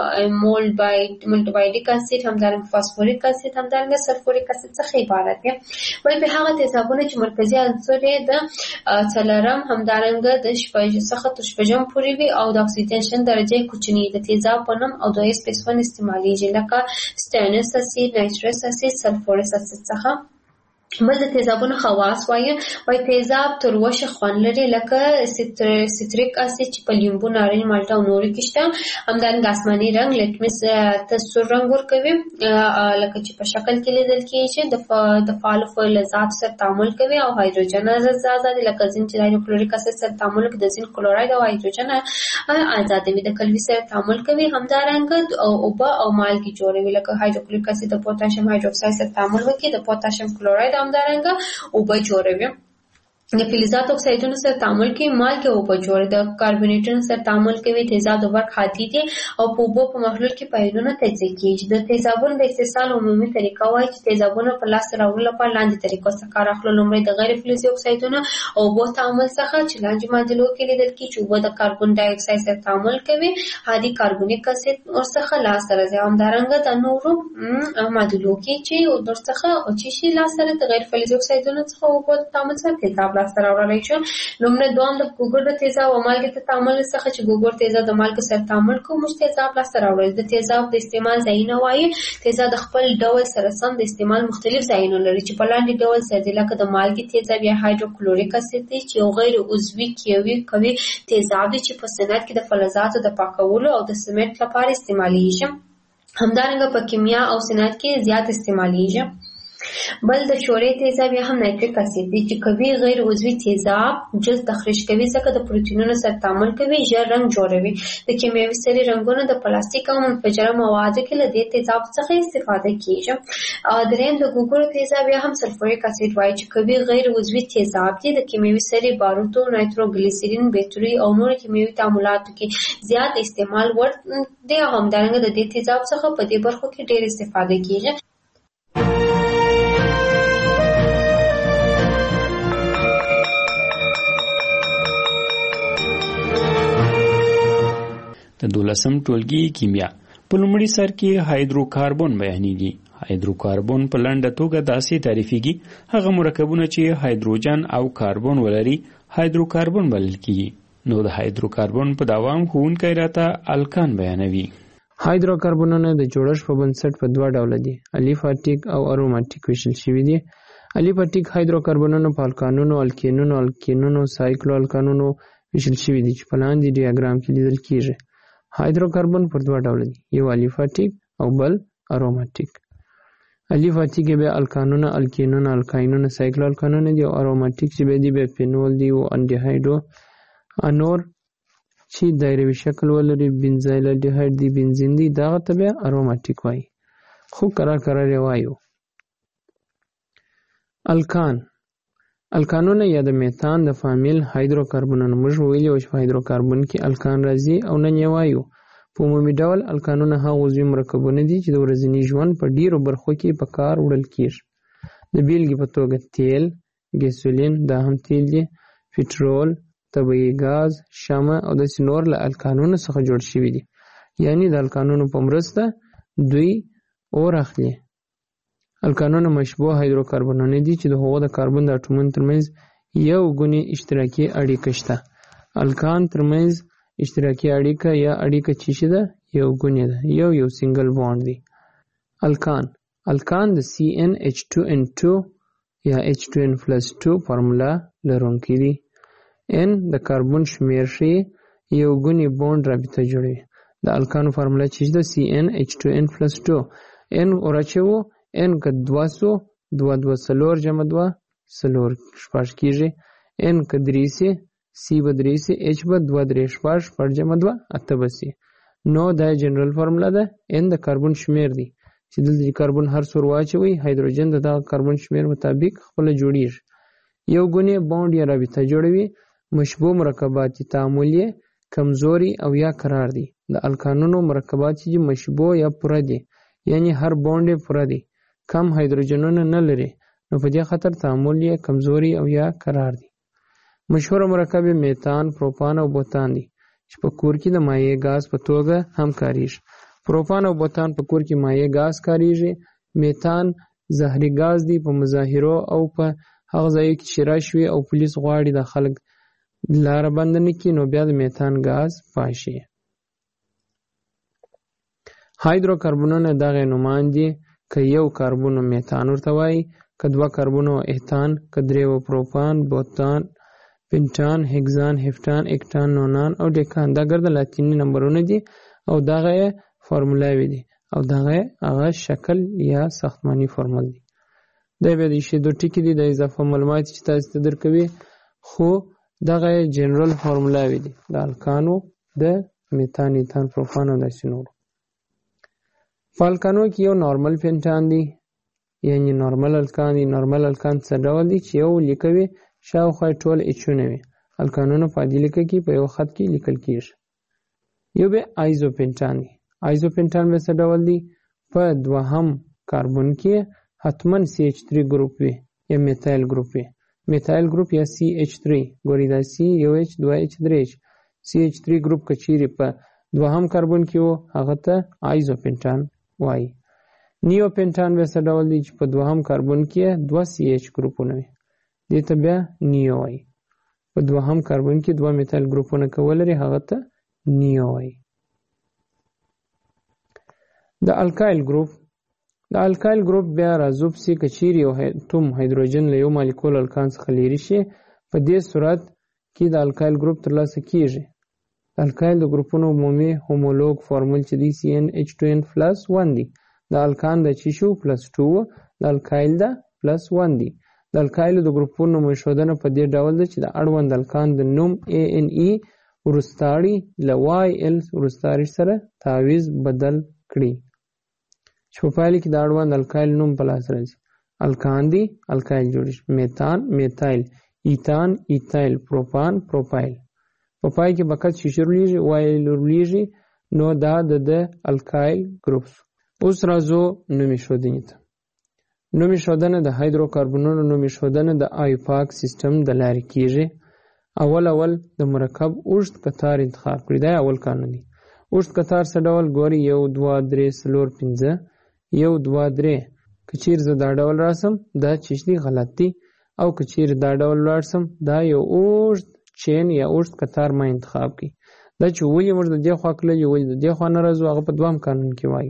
مولټبایډیک اسید، همدارنګه فاسفوریک اسید، همدارنګه سلفوریک اسید څخه عبارت دي. بل به هغه تیزابونه چې مرکزي عنصر یې د څلورم، همدارنګه د شپږ څخه تر شپږم پورې وي او د اکسیدیشن درجه کوچنۍ د تیزاب په نوم او د اس پیسون استعمالیږي لکه سټینس اسید، نایترس اسید، سلفورس اسید څخه. بل د تیزابونو خواص وایي تیزاب تروشه خوند لري لکه سیتریک اسید چې په لیمبو، نارنج، مالټه او نورو کې شته. همدارنګه آسماني رنګ لټمس ته سور رنګ ورکوي لکه چې په شکل کې لیدل کېږي چې د فعال فلزات سره تعامل کوي او هایدروجن آزاد لکه زین چې د هایدروکلوریک اسید سره تعامل کوي د زین کلوراید او هایدروجن آزادوي د کلوي سره تعامل کوي. همدارنګه اوبه او مالګې جوړوي لکه هایدروکلوریک اسید د پوتاشیم هایدروکساید سره تعامل کوي د پوتاشیم کلوراید همدارنګه اوبه جوړوي. د فلزاتو اکسایدونو سره تعامل کوي، مالګې اوبه جوړوي، د کاربونیټونو سره تعامل کوي. تیزاب د برق حادي دي او په اوبو په محلول کې په آیونونو تجزیه کېږي. د تیزابونو د استحصال عمومي طریقه وایي چې تیزابونه په لاس راوړلو لپاره لاندې طریقو څخه کار اخلو. لومړی د غیر فلزي اکسایدونو او اوبو تعامل څخه چې لاندې معادلو کې لیدل کېږي چې اوبه د کاربن ډای اکساید سره تعامل کوي، حادي کاربونیک اسید ورڅخه لاسته راځي. همدارنګه د نورو معادلو کې چې ورڅخه چې شي لاسته راځي د غیر فلزي اکسایدونو څخه اوبو د تعامل سره تیزاب لاسته راوړلی شي. لومړی دوام د ګوګړ د تیزاب او مالګې ته تعامل څخه چې ګوګړ تیزاب د مالګې سره تعامل کوي موږ تیزاب لاسته راوړل. د تیزاب د استعمال ځایونه وایي تیزاب د خپل ډول سره سم د استعمال مختلف ځایونه لري چې په لاندې ډول سره دي لکه د مالګې تیزاب یا هایدروکلوریک اسید دی چې یو غیر عضوي قوي تیزاب دی چې په صنعت کې د فلزاتو د پاکولو او د سمنټ لپاره استعمالیږي. همدارنګه په کیمیا او صنعت کې زیات استعمالیږي. بل د شورې تیزاب یا هم نایتریک اسید دی چې قوي غیر عضوي تیزاب جز تخریش کوي ځکه د پروتینونو سره تعامل کوي، ژر رنګ جوړوي. د کیمیاوي سرې رنګونه د پلاستیک او منفجره موادو کې له دې تیزاب څخه استفاده کیږي. دریم د ګوګړو تیزاب یا هم سلفوریک اسید وایي چې قوي غیر عضوي تیزاب دی د کیمیاوي سرې، باروتو، نایتروګلیسرین، بیټري او نور کیمیاوي تعاملاتو کې زیات استعمال وړ دی. همدارنګه د دې تیزاب څخه په دې برخو کې ډېر استفاده کیږي. د 12م ټولګي کیمیا په لومړي سر کې هایدروکاربن بیانېږي. هایدروکاربن په لنډه توګه داسې تعریفېږي: هغه مرکبونه چې هایدروجن او کاربن ولري هایدروکاربن بلل کیږي. نو د هایدروکاربن په دوام ښوونکی راته الکان بیانوي. هایدروکاربنونه د جوړښت په بنسټ په دوه ډوله دي: الیفاټیک او اروماتیک ویشل شوي دي. الیفاټیک هایدروکاربنونه په الکانونو، الکینونو، سایکلو الکانونو ویشل شوي دي چې په لاندې ډیاګرام کې لیدل کیږي. هایدروکاربن پر دوه ډوله دي: یو الیفاټیک او بل اروماتیک. الیفاټیک بیا الکانونه، الکاینونه، سایکلو الکانونه دي، او اروماتیک چې بیا دي بیا فینول دي او انډیهایډو انور چې دایروي شکل ولري، بنزایل الډیهایډ دي، بنزین دي، دغه ته بیا اروماتیک وایي. خو کرار یې وایو. الکانونه یا د میتان د فامیل هایدروکاربنونه. موږ ویلي وو چې په هایدروکاربن کې الکان راځي او نن یې وایو. په عمومي ډول الکانونه هغه عضوي مرکبونه دي چې د ورځني ژوند په ډیرو برخو کې په کار وړل کیږي. د بیلګې په توګه تیل، ګیسولین، دا هم تیل دي، پټرول، طبیعي ګاز، شمع او داسې نور له الکانونو څخه جوړ شوي دي. یعنی د الکانونو په مرسته دوی اور اخلي. الکانونه مشبوع هایدروکاربنونه دي چې د هغو د کاربن د اټومونو ترمنځ یو ګونې اشتراکي اړیکه شته. الکان ترمنځ اشتراکي اړیکه یا اړیکه چې ده یو ګونې ده، یو سنگل بوند دی. الکان د CnH2n2 یا H2n+2 فارمولا لرونکی دی. N د کاربن شمیر ښیي، یو ګونې بوند رابطه جوړوي. د الکانو فارمولا چې ده CnH2n+2. N ورچوو، N که 200 2 4 جمع 2 4 شپږ کیږي. N که 3 سي، C به 3 سي، H به 2 3 شپږ 6 جمع 2 8 به سي. نو دا جنرال فارمولا ده. N د کاربن شمیر دی چې دلته کاربن هر څور واچوي، هایدروجن د دغه کاربن شمیر مطابق خپل جوړیږي. یو ګونې بوند یا رابطه جوړوي. مشبوع مرکبات تعاملي، کمزوري او یا قرار دي. د الکانونو مرکبات چې مشبوع یا پوره دي، یعنی هر بوند پوره دی، کم هایدروجنونه نه لري، نو په دې خاطر تعامل یې کمزوري او یا قرار دي. مشهور مرکب میتان، پروپان او بوتان دي چې په کور کې د مایع غاز په توګه هم کاریږي. پروپان او بوتان په کور کې مایع غاز کاریږي. میتان زهري غاز دی. په مظاهرو او په هغه ځای کې چې راشي او پولیس غواړي د خلک لار بند نه کړي، نو بیا د میتان غاز پاشي. هایدروکاربنونه دغه نومان دي. که یو کاربن میتان ورته وایي، که دوه کاربن ایتان، که درې پروپان، بوتان، پنټان، هگزان، هفتان، اکتان، نونان او ډیکان. دا ګرد لاتینی نمبرونه دي او دغه فارمولاوي دي او دغه هغه شکل یا ساختماني فارمول دي. دا به د شی دو ټکی دي د اضافه معلومات چې تاسو ته درکوي، خو دغه جنرال فارمولاوي دي د الکانو، د میتان، ایتان، پروپان او داسې نور. په الکانو کې یو نارمل پنټان دی، یعنی نارمل الکان دی. نارمل الکان څه ډول دی چې یو لیکوي شاوخوا ټول اچونه وي. الکانونه په دې لیکه کې په یو خط کې لیکل کیږي. یو به آیزوپنټان دی. آیزوپنټان به څه ډول دی؟ په دوهم کاربن کې حتما CH3 ګروپ وي یا میتایل ګروپ وي. میتایل ګروپ یا CH3 ګوري دا C یو H 2 H 3 H. CH3 ګروپ کچيري په دوهم کاربن کې وو، هغه ته آیزوپنټان وایي. نیوپنټان به څه ډول دی چې په دوهم کاربن کې 2 CH ګروپونه وي، دې ته بیا نیو وایي. په دوهم کاربن کې 2 میتایل ګروپونه کول لري، هغه ته نیو وایي. د الکایل ګروپ، د الکایل ګروپ بیا راځوب سي کچيري یو اتوم هایدروجن له یو مالیکول الکان څخه لري شي، په دې صورت کې د الکایل ګروپ ترلاسه کیږي. الکایل د ګروپونو عمومي هومولوګ فارمول چې دی CnH2n+1 دی. د الکان د چې شو +2، د الکایل د +1 دی. د الکایل د ګروپونو مشودنه په دې ډول ده چې د اړوند الکان د نوم ANE ورستاړي له YL ورستاړي سره تعویض بدل کړي، چې په پایله کې د اړوند الکایل نوم په لاس راځي. الکان دی الکایل جوړیږي. میتان، میتایل، ایتان، ایتایل، پروپان، پروپایل. په پای کې بکت شیشه رلیږي، وایل رلیږي، نو دا د الکایل ګروپ. اوس راځو نومي ښودنې ته. نومي ښودنه د هایدروکاربنونو نومي ښودنه د آیپاک سیستم د لارې کیږي. اول د مرکب اوږد قطار انتخاب کړئ، دا اول قانون دی. اوږد قطار څه ډول ګوري 1 2 3 4 5 1 2 3 کچیر زه دا ډول راسم دا چشتي غلط دی او کچیر دا ډول راسم دا یو اوږد چین یا اوږد قطار ما انتخاب کی دا چې ولې موږ د دې خوا کله یو ولې د دې خوا نه راځو هغه په دوام قانون کې وایو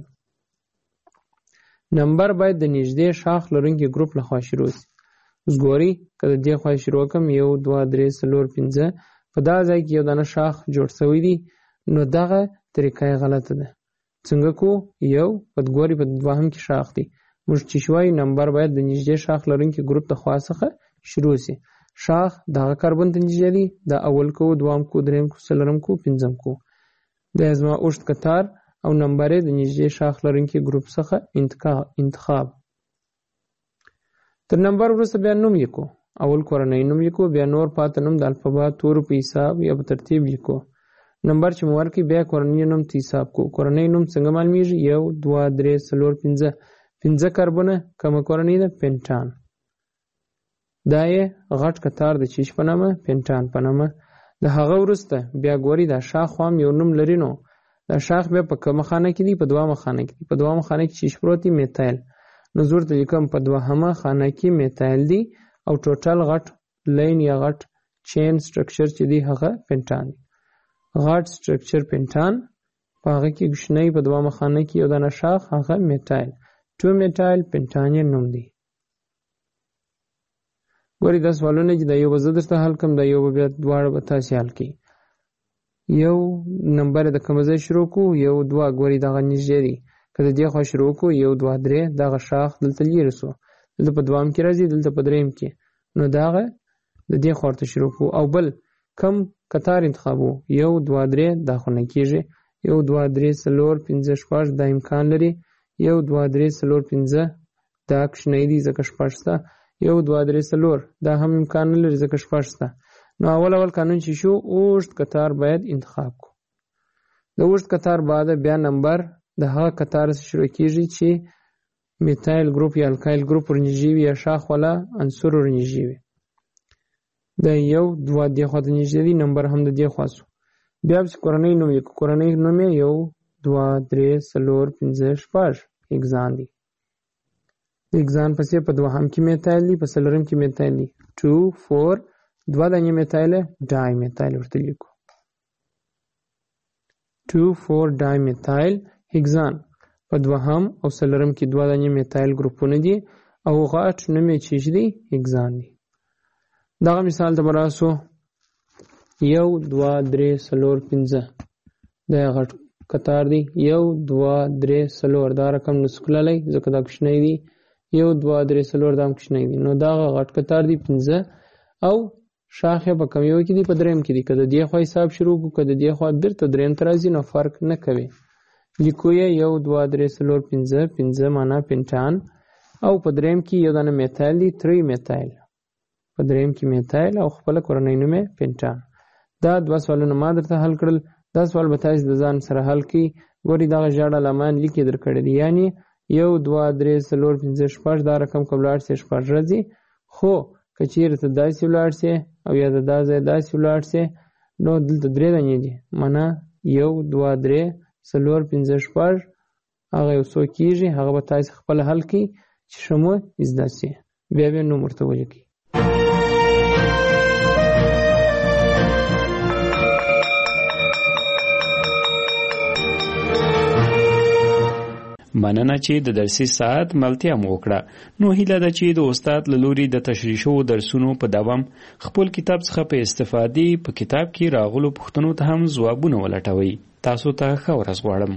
نمبر باید د نږدې شاخ لرونکي ګروپ لخوا شروع شي اوس ګوري کله دې خوا شروع کوم 1 2 3 4 5 په دا ځای کې یو دانه شاخ جوړ شوی دی نو دغه طریقه غلطه ده څنګه کو یو په ګوري په دوهم کې شاخ دی موږ چې شوي نمبر باید د نږدې شاخ لرونکي ګروپ د خوا څخه شروع شي شاخ دغه کاربن ته نږدې دی دا اول کو دوام کو دریم کو څلورم کو پنځم کو د ازما اوږد قطار او نمبر د نږدې شاخ لرونکي ګروپ څخه انتخاب تر نمبر وروسته بیا نوم لیکو اول کورنۍ نوم لیکو بیا نور پاتې نوم د الفبا تورو په حساب یا په ترتیب لیکو نمبر چې مو ورکړي بیا کورنۍ نوم ته حساب کو کورنۍ نوم څنګه معلومیږي 1 2 3 4 5 5 کاربونه کومه کورنۍ ده پنټان دا یې غټ قطار د چیش په نامه پنټان په نامه د هغه وروسته بیا ګوري دا شاخ هم یو نوم لري نو دا شاخ بیا په کومه خانه کې دی په دوامه خانه کې دی په دوامه خانه کې چیش پروت دی میتایل نو زور ته لیکم په دوهمه خانه کې میتایل دی او ټوټل غټ لین یا غټ چین سټرکچر چې دی هغه پنټان دی غټ سټرکچر پنټان په هغه کې کوشنۍ په دوامه خانه کې یو دانه شاخ هغه میتایل 2 میتایل پنټان یې نوم دی ګوري دا سوالونه چې دا یو به زه درته حل کړم دا یو به بیا دواړه به تاسې حل کړئ یو نمبر د کومه ځای شروع کړو 1 2 ګوري دغه نږدې دی که د دې خوا شروع کړو 1 2 3 دغه شاخ دلته لیرې سو دلته په دوام کې راځي دلته په دریم کې نو دغه د دې خوا ورته شروع کړو او بل کم قطار انتخابو 1 2 3 دا خو نه کېږي 1 2 3 4 5 6 دا امکان لري 1 2 3 4 5 دا کوچنی دی ځکه شپږ شته 1 2 3 4 دا هم امکان نه لري ځکه شپږ شته نو اول قانون چې شو اوږد قطار باید انتخاب کو د اوږد قطار بعد بیا نمبر د هغه قطار څخه شروع کیږي چې میتایل ګروپ یا الکایل ګروپ ورنږدې وي یا شاخ والا عنصر ورنږدې وي د 1 2 د خوا ته نږدې دی نمبر هم د دې خوا سو بیا چې کورنۍ نوم یې کورنۍ نوم یې 1 2 3 4 5 6 اگزان دی اگزان پسې په دوهم کې میتایل دی په څلورم کې میتایل دی 2 4 دوا دانې میتایل ډای میتایل ورته لیکو 2 4 ډای میتایل هگزان په دوهم او څلورم کې دوا دانې میتایل ګروپونه دي او غاټ نوم یې چې دی هگزان دی دغه مثال ته براسو 1 2 3 4 5 دا غټ قطار دی 1 2 3 4 دا رقم نسخللی ځکه دا کوچنی دی 1 2 3 4 دا هم کوچنی دی نو دا غټ قطار دی 15 او شاخه په کمیو کې دی په دریم کې دی کله دی خو حساب شروع کو کله دی خو بیرته دریم ترازی نو فرق نه کوي لیکو یې 1 2 3 4 5 5 معنا پنټان او په دریم کې یو دانه میتایل دی 3 میتایل په دریم کې میتایل او خپل کورنۍ نوم پنټان دا دوه سوالونه ما درته حل کړل دا سوال به تاسو د ځان سره حل کړئ ګوري دا ژړه لامان لیکي درکړی دی یعنی 1 2 3 4 5 6 دا رقم قبلات سے 6 راځي خو کچیر ته داسې ولاړ سي او یا د دا ځای داسې ولاړ سي نو دلته درې دانې دي معنا 1 2 3 4 5 6 هغه یو څو کېږي هغه به تاسو خپل حل کړئ چې شمو زده سي بیا به نوم ورته ولیکئ مننه چې د درسي ساعت ملتیا مو وکړه نو هیله ده چې د استاد له لوري د تشریح شوو درسونو په دوام خپل کتاب څخه په استفادې په کتاب کې راغلو پوښتنو ته هم ځوابونه ولټوئ تاسو ته ښه ورځ غواړم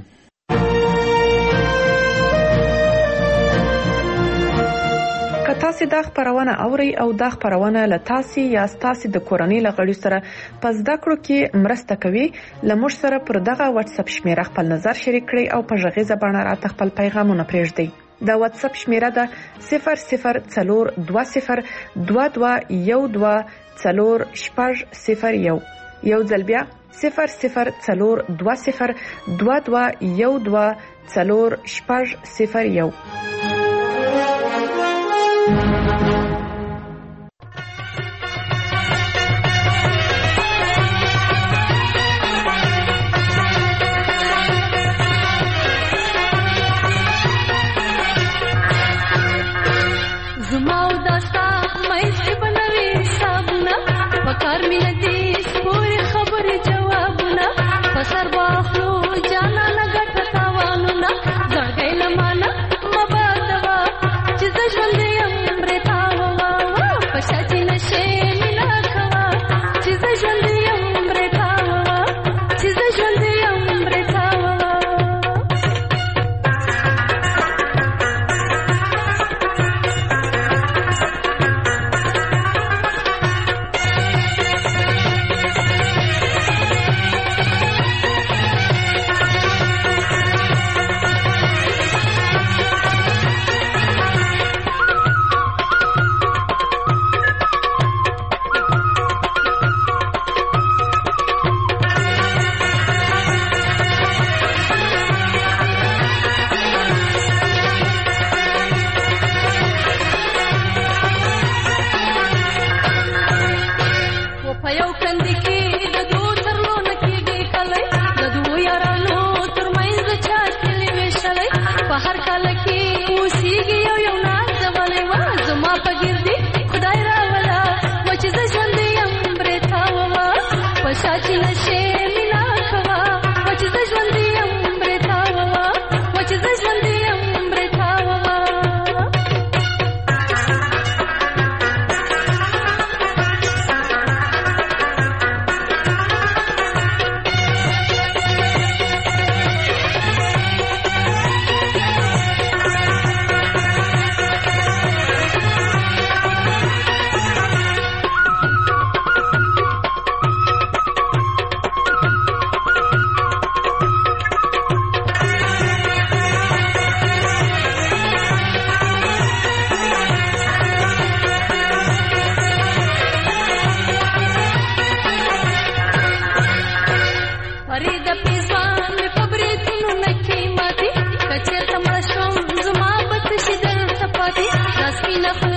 تاسو دا خبرونه اوري او دا خبرونه له تاسو یا تاسو د کورنۍ لغړی سره پس دا کړو کې مرسته کوي لمر سره پر دغه واتس اپ شمیره خپل نظر شریک کړئ او په ژغې زبانه راته خپل پیغامونه پرېږدئ دا واتس اپ شمیره ده 0042121240 یو ځل بیا 0042121240 Enough.